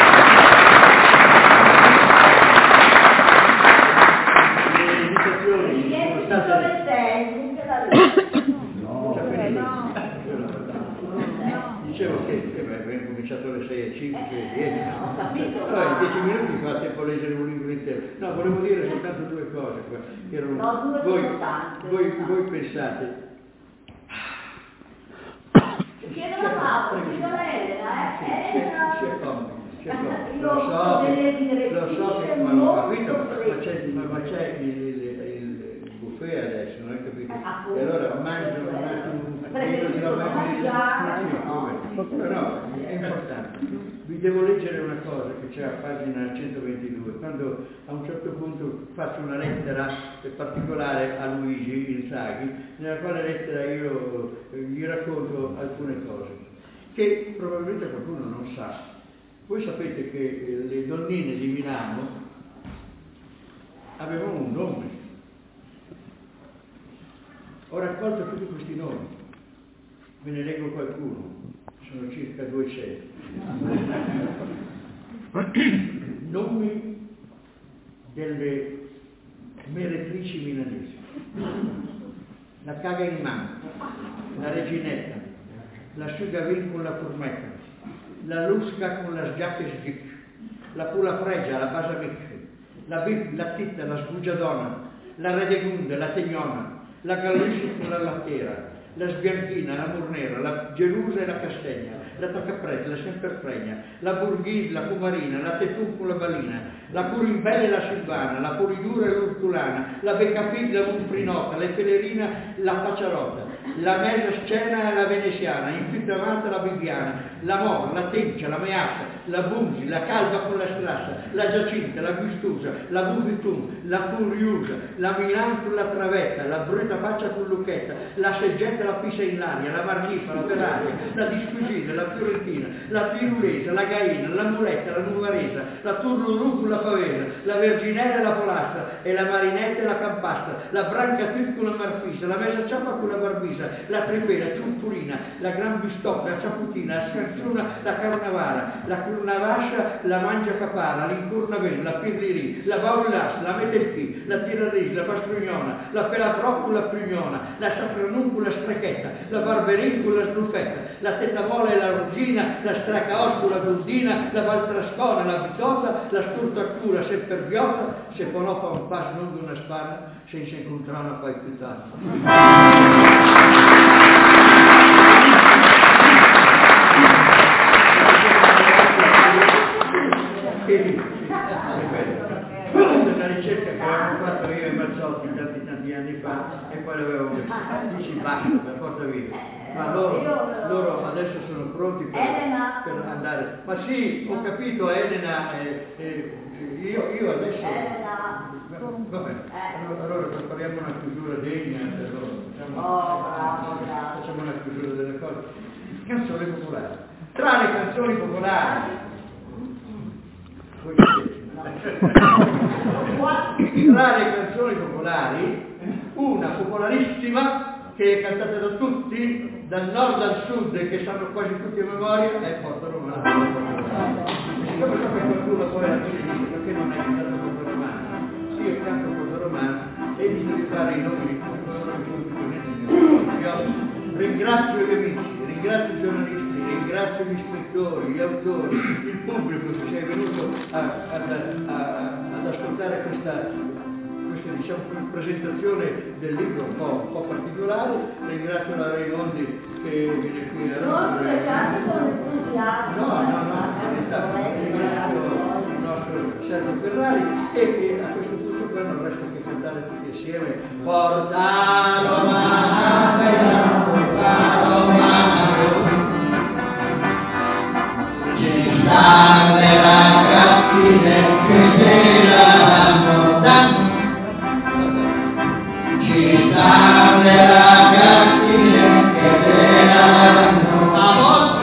Le Ho capito. Allora, in 10 minuti fa tempo leggere un libro intero. No, volevo dire soltanto due cose qua, che erano, voi pensate. Chiedo la Paolo, chiedo la Elena, Si accomodi. Lo so che ma l'ho capito, ma c'è il buffet adesso, non hai capito? E allora mangio no, è importante. Vi devo leggere una cosa che c'è a pagina 122, quando a un certo punto faccio una lettera particolare a Luigi Inzaghi, nella quale lettera io gli racconto alcune cose che probabilmente qualcuno non sa. Voi sapete che le donnine di Milano avevano un nome. Ho raccolto tutti questi nomi, ve ne leggo qualcuno, sono circa 200. Nomi delle meretrici milanesi. La caga in mano, la reginetta, la Sugavin con la formetta, la Lusca con la sgiacca e sgic, la Pula Fregia, la Basamic, la Bip, la Titta, la Sbugiadona, la Redegunde, la Tegnona, la Gallissi con la Lattera, la Sbianchina, la Murnera, la Gelusa e la Castegna, la Taccaprete, la Semperfregna, la Burghise, la Cumarina, la Tetun con la Balina, la Curimbella e la Silvana, la Puridura e l'Urtulana, la Beccafid, la Mumprinota, la Felerina, la Facciarotta, la Mesa Scena e la Veneziana, Infittamata la Bibiana, la Mora, la Tencia, la Meazza, la Bunzi, la Calva con la Strassa, la Giacinta, la Guistusa, la Buvitun, la Furiusa, la Milan con la Travetta, la Brutta Faccia con Lucchetta, la Seggetta, la Pisa in Laria, la Marghifa, la Ferraria, la Disquisina, la Fiorentina, la Firulesa, la Gaina, la Muletta, la Nuvaresa, la Turlurù con la Favesa, la Verginella e la Polastra, e la Marinetta e la Campastra, la Brancatit con la Marfisa, la Mesa Ciappa con la Barbisa, la Tripela, Ciumpurina, la Gran Bistocca, la Ciaputina, la Scarzuna, la Carnavara, la Curnavascia, la Mangia Capara, l'Incurnavel, la Pirliri, la Baulas, la Metelfi, la Tirarris, la Pastrugnona, la Pelatrò con la Prignona, la Safranun con la Strechetta, la Barberin con la Snuffetta, la Tetamola e la Rugina, la Stracaos con la Dondina, la Valtrascona, la Bitota, la Sturtactura, se per Viota, se ponò fa un passo non di una spada, senza incontrarla poi più tardi. Questa è una ricerca che avevo fatto io e Mazzotti tanti anni fa e poi l'avevo messo. Dici basta, la porta via. Ma loro adesso sono pronti per andare. Ma sì, ho capito Elena, io adesso. Vabbè, allora prepariamo una chiusura degna, facciamo una chiusura delle cose. Canzoni popolari. Tra le canzoni popolari. Tra le canzoni popolari, una popolarissima che è cantata da tutti, dal nord al sud, che sanno quasi tutti a memoria, è Porto Romano. Siccome so che qualcuno poi alla fine dice perché non hai cantato Porto Romano? Sì, io canto Porto Romano e inizio di fare i nomi di tutti. Io ringrazio gli amici, ringrazio i giornalisti, ringrazio gli scrittori, gli autori, il pubblico che si è venuto ad ascoltare questa diciamo, presentazione del libro un po' particolare. Ringrazio la Raimondi che viene qui a ringrazio il nostro Sergio Ferrari e a questo punto qua non resta che cantare tutti insieme Porta Romana, bella Porta Romana, città le ragazzine che te l'hanno dato, città le ragazzine che te l'hanno dato,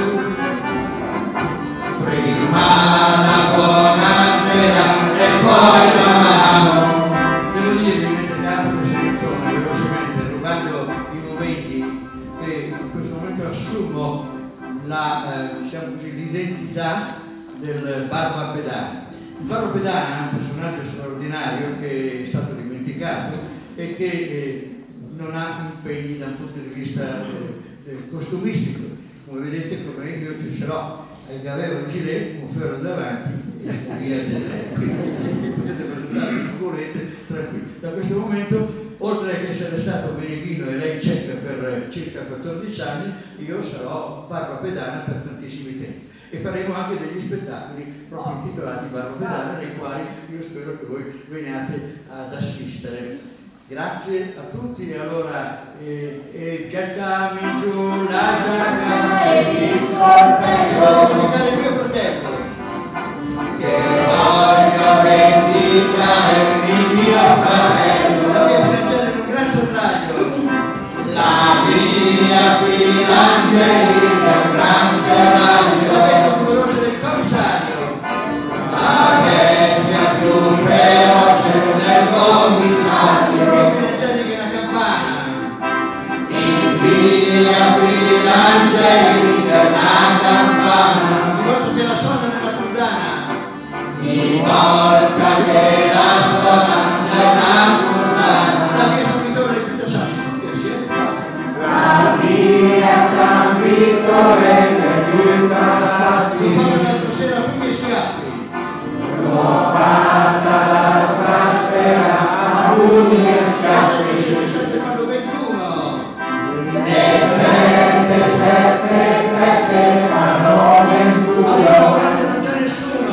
prima la buonasera e poi la mano. Devo dire che mi ricordavo questa canzone velocemente, rubando i momenti che in questo momento assumo diciamo così, l'identità del Barba Pedana. Il Barba Pedana è un personaggio straordinario che è stato dimenticato e che non ha impegni dal punto di vista costumistico. Come vedete, come io ce l'ho e aveva un gilet, un ferro davanti e via quindi potete presentare il volete tranquillo. Da questo momento, oltre che essere stato benedino e lei cieca per circa 14 anni, io sarò Barba Pedana per tantissimi tempi. E faremo anche degli spettacoli proprio intitolati Barba Pedana, nei quali io spero che voi veniate ad assistere. Grazie a tutti, allora gettami giù la giacca e il coltello il mio fratello che voglio vendicare il mio fratello un gran sortaglio la mia filangelica un gran serraglio la colore del commissario la vecchia più feroce del commissario che la campana in via filangelica la campana mi ricordo che la suona nella condanna mi volta che la suona nella condanna la mia subitore di tutta la mia San Vittore che tutta la l'altra sera qui e schiaffi l'ho fatta la frattera a pugni e schiaffi quando 21 e 7 fanno 21 allora non c'è nessuno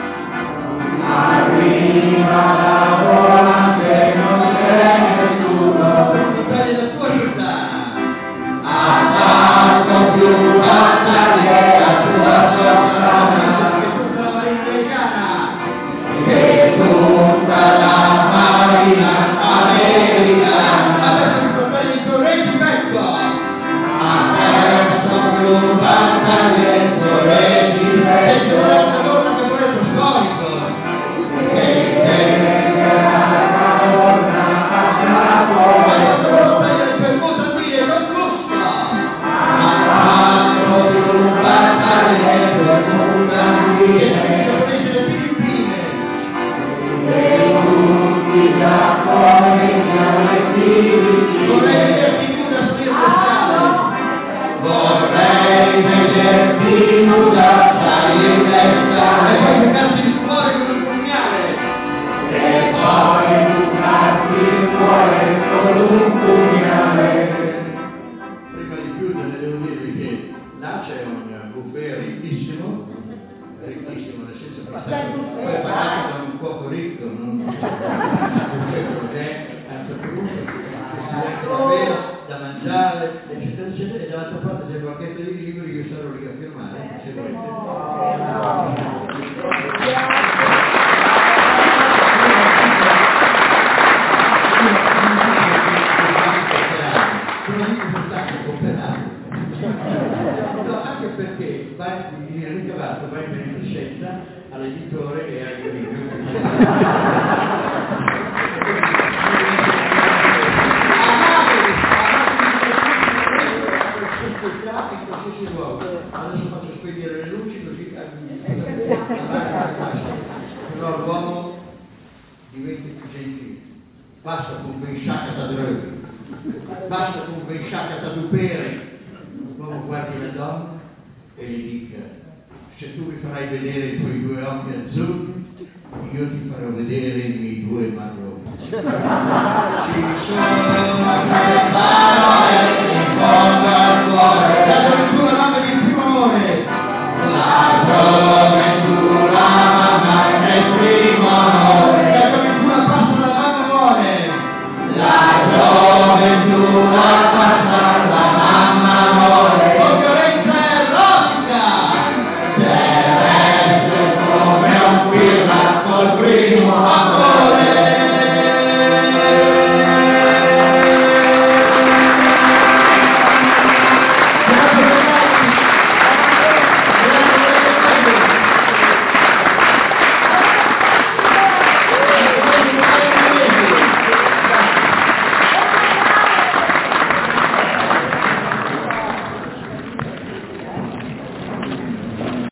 arriva la volante non c'è nessuno ti tagli la tua città ha fatto più battaglie la tua sottana che tutta la marina americana che tutta la marina americana adesso mi portare il tuo reggimento adesso più battaglie il tuo reggimento e c'è una donna che vuole lo storico che la donna a capo adesso lo tagliare per molto a dire non gusto quattro più battaglie per molto a dire japonesi le Filippine e tutti i giapponesi le Filippine vorrei vederti nuda salire per scale e poi giocarsi il cuore con un pugnale e poi bucarsi il cuore con un pugnale. Prima di chiudere devo dirvi che là c'è un buffet ricchissimo nel senso che poi è pagato da un cuoco ricco, non un buffet che è da mangiare, eccetera, eccetera, e dall'altra parte c'è il pacchetto di libri che io sarò lì a firmare, se volete. No, anche perché il ricavato va in beneficenza all'editore e ai libri. Adesso faccio spegnere le luci così però l'uomo diventa più gentile, basta con quei sciacata droghi, basta con quei sciacata dupere. L'uomo guardi la donna e gli dica: se tu mi farai vedere i tuoi due occhi azzurri, io ti farò vedere i miei due marroni. Ci sono